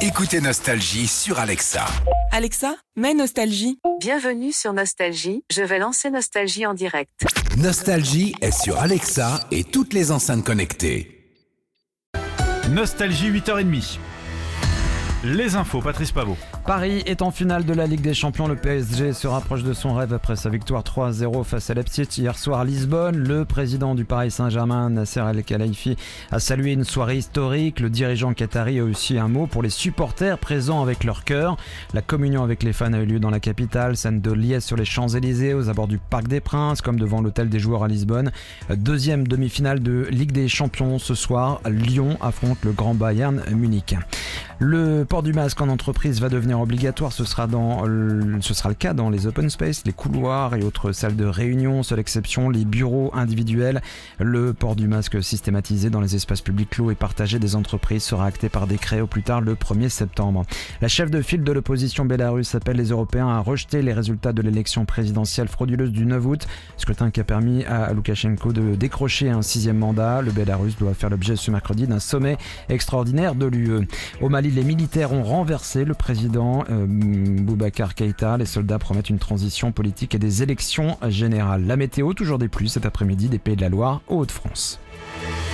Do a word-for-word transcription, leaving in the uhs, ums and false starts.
Écoutez Nostalgie sur Alexa. Alexa, mets Nostalgie. Bienvenue sur Nostalgie, je vais lancer Nostalgie en direct. Nostalgie est sur Alexa et toutes les enceintes connectées. Nostalgie huit heures trente. Les infos, Patrice Pavot. Paris est en finale de la Ligue des Champions. Le P S G se rapproche de son rêve après sa victoire trois à zéro face à Leipzig hier soir à Lisbonne. Le président du Paris Saint-Germain, Nasser El-Khelaifi, a salué une soirée historique. Le dirigeant qatari a aussi un mot pour les supporters présents avec leur cœur. La communion avec les fans a eu lieu dans la capitale, scène de liesse sur les Champs-Élysées, aux abords du Parc des Princes, comme devant l'hôtel des joueurs à Lisbonne. Deuxième demi-finale de Ligue des Champions ce soir. Lyon affronte le Grand Bayern Munich. Le port du masque en entreprise va devenir obligatoire, ce sera, dans le, ce sera le cas dans les open space, les couloirs et autres salles de réunion. Seule exception, les bureaux individuels. Le port du masque systématisé dans les espaces publics clos et partagés des entreprises sera acté par décret au plus tard le premier septembre. La chef de file de l'opposition bélarusse appelle les Européens à rejeter les résultats de l'élection présidentielle frauduleuse du neuf août, scrutin qui a permis à Loukachenko de décrocher un sixième mandat. Le Bélarus doit faire l'objet ce mercredi d'un sommet extraordinaire de l'U E. Au Mali, les militaires ont renversé le président euh, Boubacar Keïta. Les soldats promettent une transition politique et des élections générales. La météo, toujours des pluies cet après-midi des Pays de la Loire aux Hauts-de-France.